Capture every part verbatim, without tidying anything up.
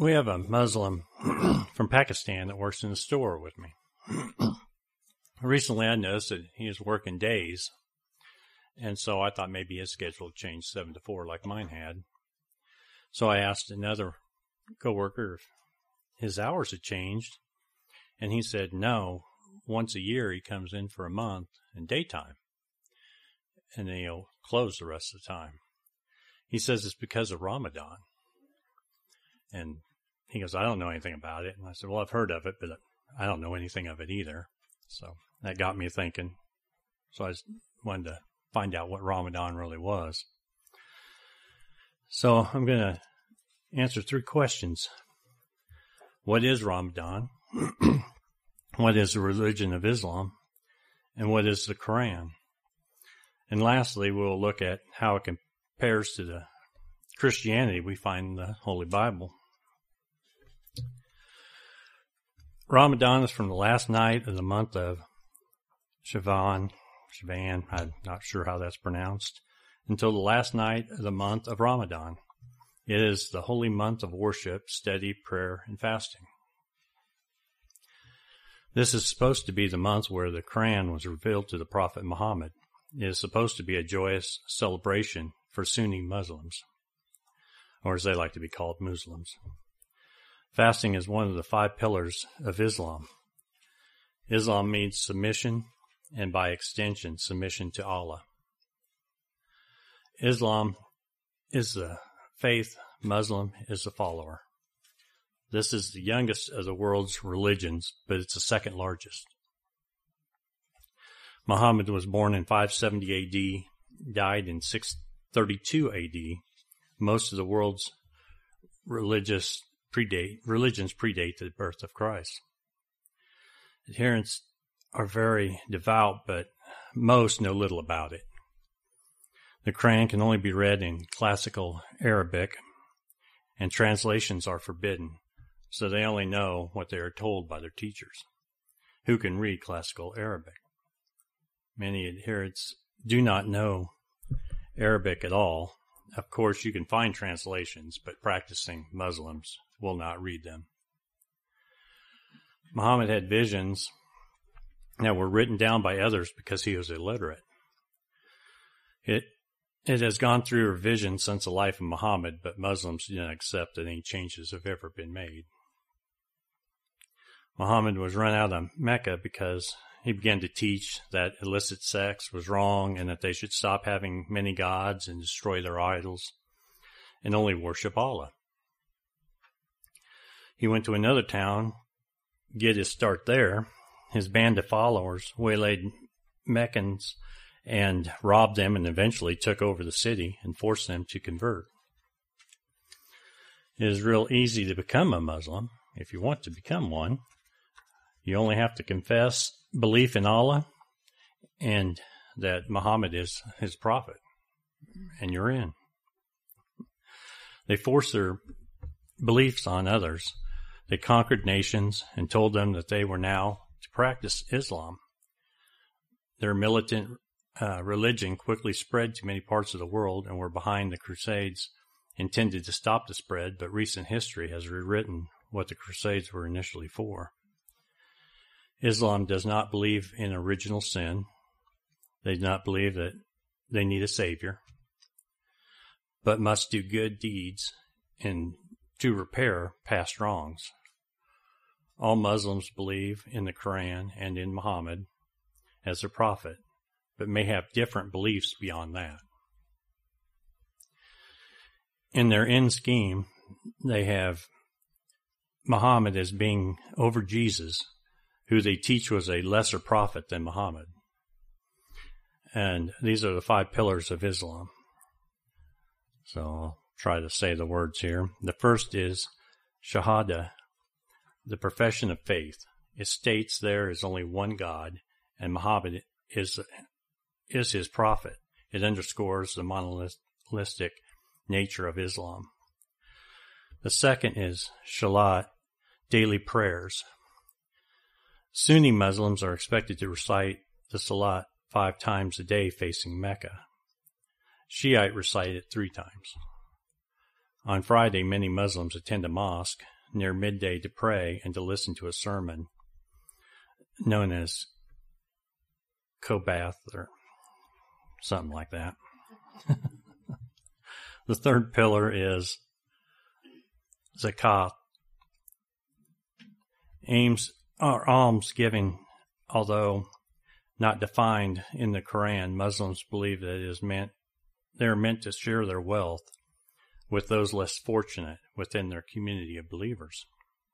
We have a Muslim from Pakistan that works in the store with me. Recently, I noticed that he was working days, and so I thought maybe his schedule had changed seven to four like mine had. So I asked another coworker if his hours had changed, and he said no. Once a year, he comes in for a month in daytime, and then he'll close the rest of the time. He says it's because of Ramadan. And he goes, I don't know anything about it. And I said, well, I've heard of it, but I don't know anything of it either. So that got me thinking. So I just wanted to find out what Ramadan really was. So I'm going to answer three questions. What is Ramadan? What is the religion of Islam? And what is the Quran? And lastly, we'll look at how it compares to the Christianity we find in the Holy Bible. Ramadan is from the last night of the month of Shavan, Shavan, I'm not sure how that's pronounced, until the last night of the month of Ramadan. It is the holy month of worship, study, prayer, and fasting. This is supposed to be the month where the Quran was revealed to the Prophet Muhammad. It is supposed to be a joyous celebration for Sunni Muslims, or as they like to be called, Muslims. Fasting is one of the five pillars of Islam. Islam means submission, and by extension, submission to Allah. Islam is the faith, Muslim is the follower. This is the youngest of the world's religions, but it's the second largest. Muhammad was born in five seventy A D, died in six thirty-two A D. Most of the world's religious predate religions predate the birth of Christ. Adherents are very devout, but most know little about it. The Quran can only be read in classical Arabic, and translations are forbidden, so they only know what they are told by their teachers, who can read classical Arabic. Many adherents do not know Arabic at all. Of course, you can find translations, but practicing Muslims will not read them. Muhammad had visions that were written down by others because he was illiterate. It it has gone through revision since the life of Muhammad, but Muslims do not accept that any changes have ever been made. Muhammad was run out of Mecca because he began to teach that illicit sex was wrong and that they should stop having many gods and destroy their idols and only worship Allah. He went to another town, get his start there. His band of followers waylaid Meccans and robbed them and eventually took over the city and forced them to convert. It is real easy to become a Muslim if you want to become one. You only have to confess belief in Allah and that Muhammad is his prophet, and you're in. They forced their beliefs on others. They conquered nations and told them that they were now to practice Islam. Their militant uh, religion quickly spread to many parts of the world and were behind the Crusades intended to stop the spread, but recent history has rewritten what the Crusades were initially for. Islam does not believe in original sin. They do not believe that they need a savior, but must do good deeds and to repair past wrongs. All Muslims believe in the Quran and in Muhammad as their prophet, but may have different beliefs beyond that. In their end scheme, they have Muhammad as being over Jesus, who they teach was a lesser prophet than Muhammad. And these are the five pillars of Islam. So I'll try to say the words here. The first is Shahada, the profession of faith. It states there is only one God, and Muhammad is, is his prophet. It underscores the monolithic nature of Islam. The second is Shalat, daily prayers. Sunni Muslims are expected to recite the Salat five times a day facing Mecca. Shiite recite it three times. On Friday, many Muslims attend a mosque near midday to pray and to listen to a sermon known as Kobath or something like that. The third pillar is zakat. Aims are alms giving, although not defined in the Quran. Muslims believe that it is meant they are meant to share their wealth with those less fortunate within their community of believers.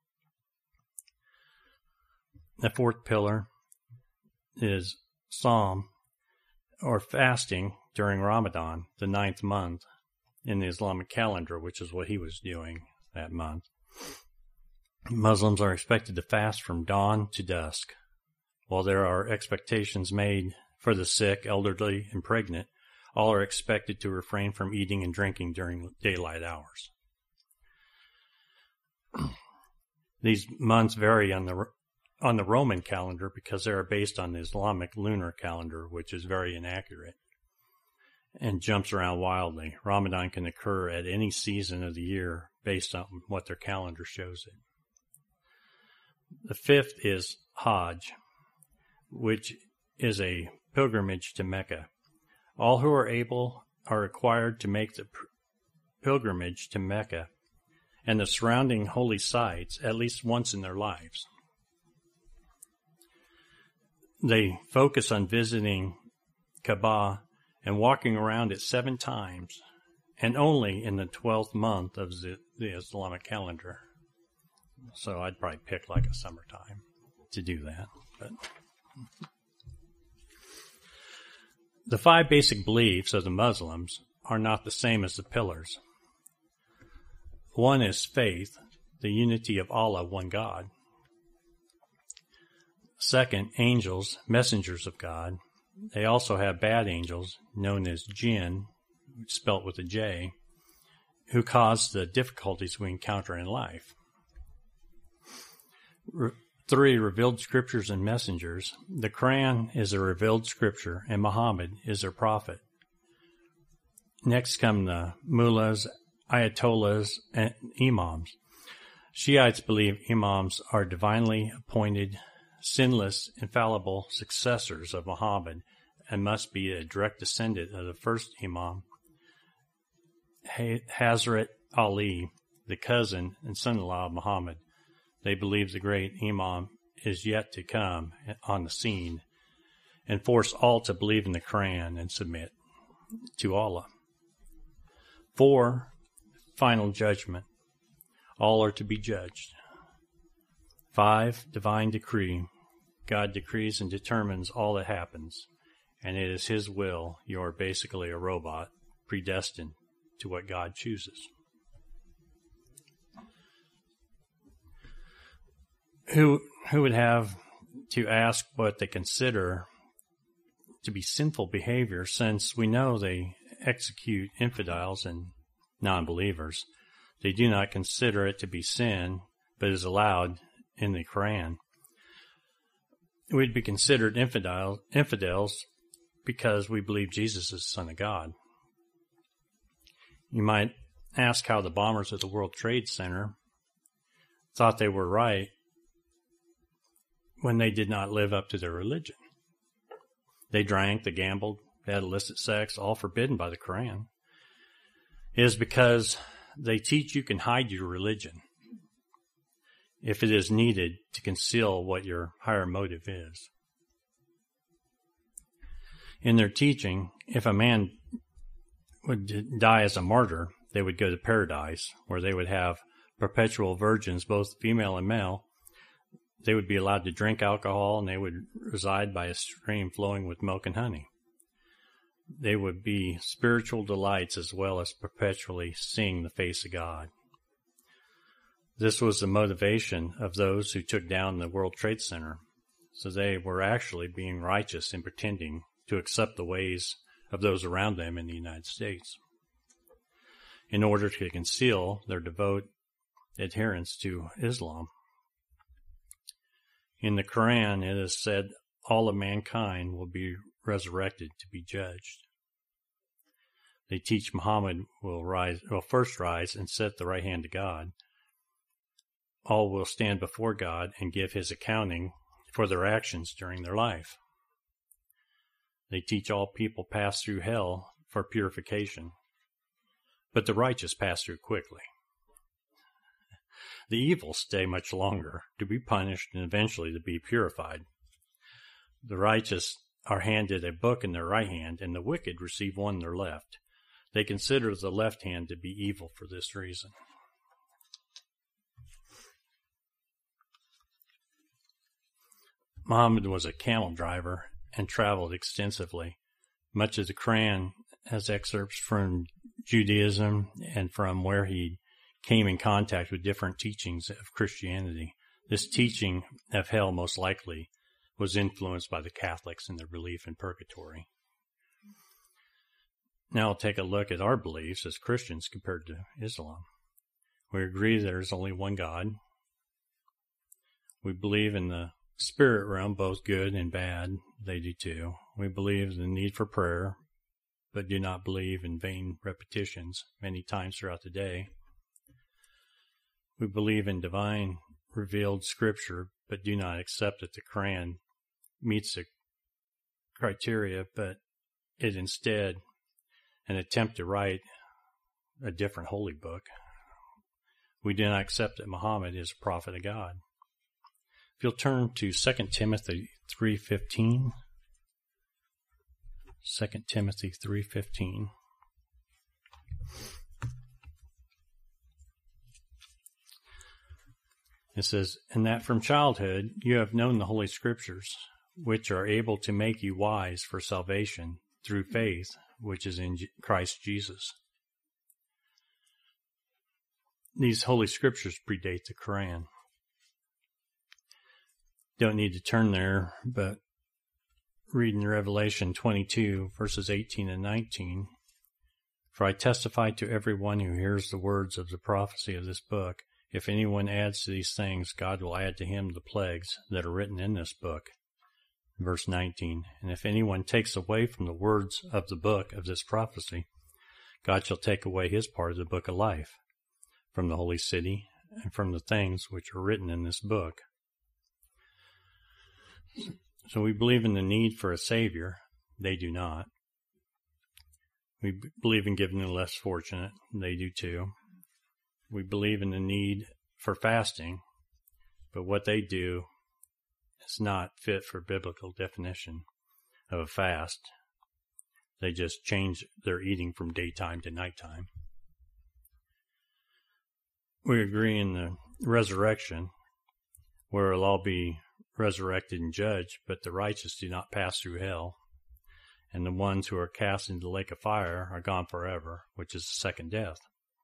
The fourth pillar is Psalm, or fasting during Ramadan, the ninth month in the Islamic calendar, which is what he was doing that month. Muslims are expected to fast from dawn to dusk. While there are expectations made for the sick, elderly, and pregnant, all are expected to refrain from eating and drinking during daylight hours. These months vary on the on the Roman calendar because they are based on the Islamic lunar calendar, which is very inaccurate and jumps around wildly. Ramadan can occur at any season of the year based on what their calendar shows it. The fifth is Hajj, which is a pilgrimage to Mecca. All who are able are required to make the pilgrimage to Mecca and the surrounding holy sites at least once in their lives. They focus on visiting Kaaba and walking around it seven times, and only in the twelfth month of the, the Islamic calendar. So I'd probably pick like a summertime to do that. But the five basic beliefs of the Muslims are not the same as the pillars. One is faith, the unity of Allah, one God. Second, angels, messengers of God. They also have bad angels, known as jinn, spelt with a J, who cause the difficulties we encounter in life. Re- three, revealed scriptures and messengers. The Quran is a revealed scripture, and Muhammad is their prophet. Next come the mullahs, ayatollahs, and imams. Shiites believe imams are divinely appointed, sinless, infallible successors of Muhammad and must be a direct descendant of the first imam, Hazrat Ali, the cousin and son-in-law of Muhammad. They believe the great imam is yet to come on the scene and force all to believe in the Quran and submit to Allah. Four, final judgment. All are to be judged. Five, divine decree. God decrees and determines all that happens, and it is His will. You are basically a robot, predestined to what God chooses. Who, who would have to ask what they consider to be sinful behavior, since we know they execute infidels and non-believers. They do not consider it to be sin, but is allowed in the Quran. We'd be considered infidel, infidels because we believe Jesus is the Son of God. You might ask how the bombers at the World Trade Center thought they were right when they did not live up to their religion. They drank, they gambled, they had illicit sex, all forbidden by the Quran. It is because they teach you can hide your religion if it is needed to conceal what your higher motive is. In their teaching, if a man would die as a martyr, they would go to paradise, where they would have perpetual virgins, both female and male. They would be allowed to drink alcohol, and they would reside by a stream flowing with milk and honey. They would be spiritual delights as well as perpetually seeing the face of God. This was the motivation of those who took down the World Trade Center. So they were actually being righteous in pretending to accept the ways of those around them in the United States, in order to conceal their devout adherence to Islam. In the Quran, it is said all of mankind will be resurrected to be judged. They teach Muhammad will rise, will first rise and sit at the right hand of God. all will stand before God and give his accounting for their actions during their life. They teach all people pass through hell for purification, but the righteous pass through quickly. The evil stay much longer to be punished and eventually to be purified. The righteous are handed a book in their right hand, and the wicked receive one in their left. They consider the left hand to be evil for this reason. Muhammad was a camel driver and traveled extensively. Much of the Quran has excerpts from Judaism and from where he came in contact with different teachings of Christianity. This teaching of hell most likely was influenced by the Catholics and their belief in purgatory. Now I'll take a look at our beliefs as Christians compared to Islam. We agree there's only one God. We believe in the spirit realm, both good and bad. They do too. We believe in the need for prayer, but do not believe in vain repetitions many times throughout the day. We believe in divine revealed scripture, but do not accept that the Quran meets the criteria, but it instead an attempt to write a different holy book. We do not accept that Muhammad is a prophet of God. If you'll turn to Second Timothy three fifteen, Second Timothy three fifteen. It says, "And that from childhood you have known the Holy Scriptures, which are able to make you wise for salvation through faith, which is in Christ Jesus." These Holy Scriptures predate the Quran. Don't need to turn there, but reading Revelation twenty-two, verses eighteen and nineteen, "For I testify to everyone who hears the words of the prophecy of this book, if anyone adds to these things, God will add to him the plagues that are written in this book." Verse nineteen, "And if anyone takes away from the words of the book of this prophecy, God shall take away his part of the book of life from the holy city and from the things which are written in this book." So we believe in the need for a Savior. They do not. We believe in giving the less fortunate. They do too. We believe in the need for fasting, but what they do is not fit for biblical definition of a fast. They just change their eating from daytime to nighttime. We agree in the resurrection, where it'll all be resurrected and judged, but the righteous do not pass through hell, and the ones who are cast into the lake of fire are gone forever, which is the second death.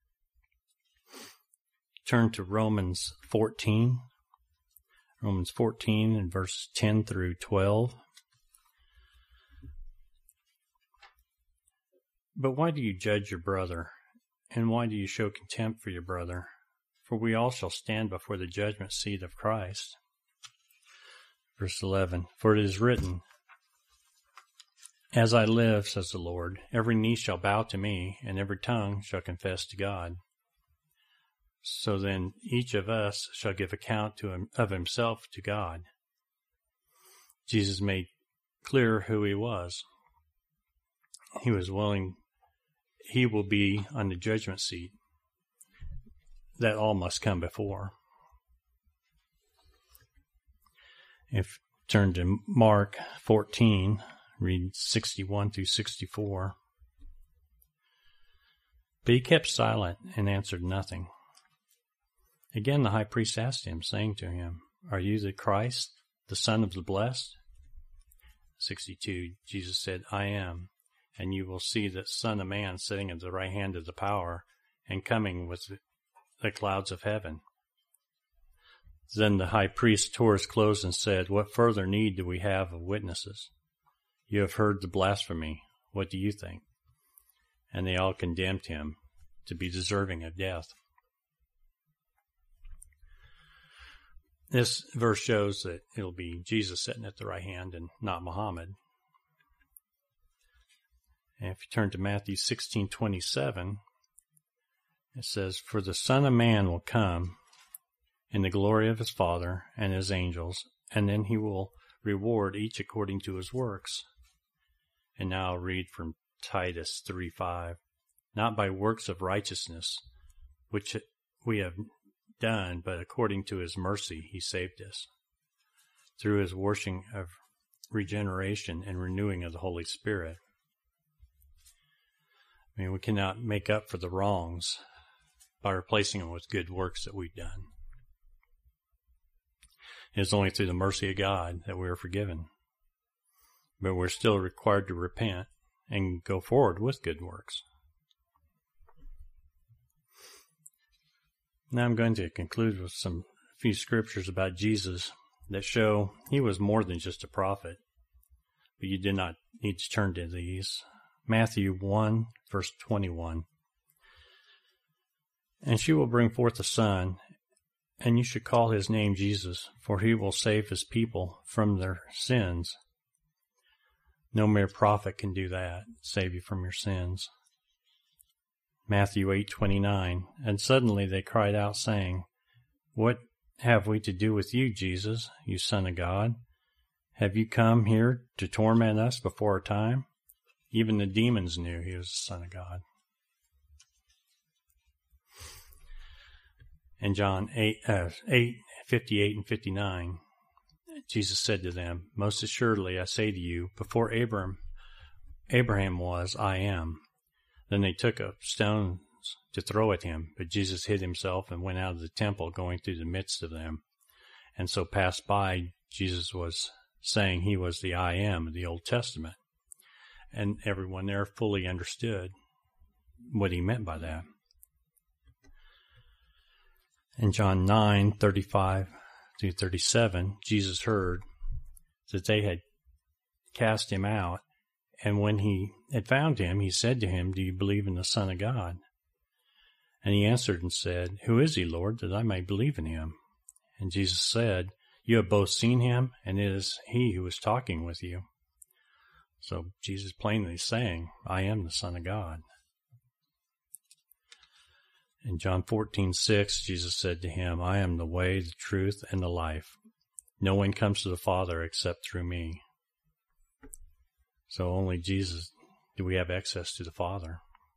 Turn to Romans fourteen. Romans fourteen and verses ten through twelve. "But why do you judge your brother? And why do you show contempt for your brother? For we all shall stand before the judgment seat of Christ." Verse eleven, "For it is written, As I live, says the Lord, every knee shall bow to me, and every tongue shall confess to God. So then each of us shall give account to him, of himself to God." Jesus made clear who he was. He was willing, he will be on the judgment seat that all must come before. If turn to Mark fourteen, read sixty-one through sixty-four. "But he kept silent and answered nothing. Again the high priest asked him, saying to him, Are you the Christ, the Son of the Blessed? sixty-two, Jesus said, I am, and you will see the Son of Man sitting at the right hand of the power and coming with the clouds of heaven. Then the high priest tore his clothes and said, What further need do we have of witnesses? You have heard the blasphemy. What do you think? And they all condemned him to be deserving of death. This verse shows that it'll be Jesus sitting at the right hand and not Muhammad. And if you turn to Matthew sixteen twenty-seven, it says, For the Son of Man will come in the glory of his Father and his angels, and then he will reward each according to his works. And now I'll read from Titus three five. Not by works of righteousness, which we have done, but according to his mercy he saved us, through his washing of regeneration and renewing of the Holy Spirit. I mean, we cannot make up for the wrongs by replacing them with good works that we've done. It is only through the mercy of God that we are forgiven. But we're still required to repent and go forward with good works. Now I'm going to conclude with some few scriptures about Jesus that show he was more than just a prophet. But you did not need to turn to these. Matthew one, verse twenty-one. And she will bring forth a son, and you should call his name Jesus, for he will save his people from their sins. No mere prophet can do that, save you from your sins. Matthew eight twenty-nine. And suddenly they cried out, saying, What have we to do with you, Jesus, you Son of God? Have you come here to torment us before our time? Even the demons knew he was the Son of God. In John eight, uh, eight fifty-eight and fifty-nine, Jesus said to them, Most assuredly I say to you, before Abraham, Abraham was, I am. Then they took up stones to throw at him, but Jesus hid himself and went out of the temple, going through the midst of them. And so passed by. Jesus was saying he was the I am of the Old Testament. And everyone there fully understood what he meant by that. In John nine thirty-five through thirty-seven, Jesus heard that they had cast him out. And when he had found him, he said to him, Do you believe in the Son of God? And he answered and said, Who is he, Lord, that I may believe in him? And Jesus said, You have both seen him, and it is he who is talking with you. So Jesus plainly is saying, I am the Son of God. In John fourteen six, Jesus said to him, I am the way, the truth, and the life. No one comes to the Father except through me. So only Jesus do we have access to the Father.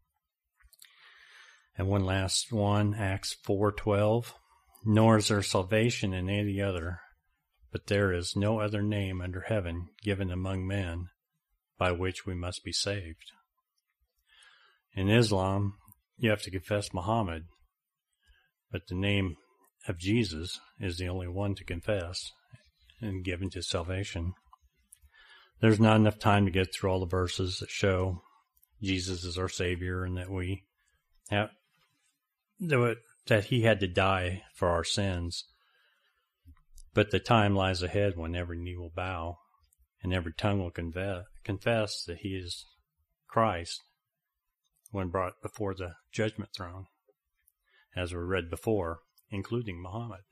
And one last one, Acts four twelve. Nor is there salvation in any other, but there is no other name under heaven given among men by which we must be saved. In Islam, you have to confess Muhammad, but the name of Jesus is the only one to confess and given to salvation. There's not enough time to get through all the verses that show Jesus is our Savior and that we have that he had to die for our sins. But the time lies ahead when every knee will bow and every tongue will confess that he is Christ when brought before the judgment throne, as we read before, including Muhammad.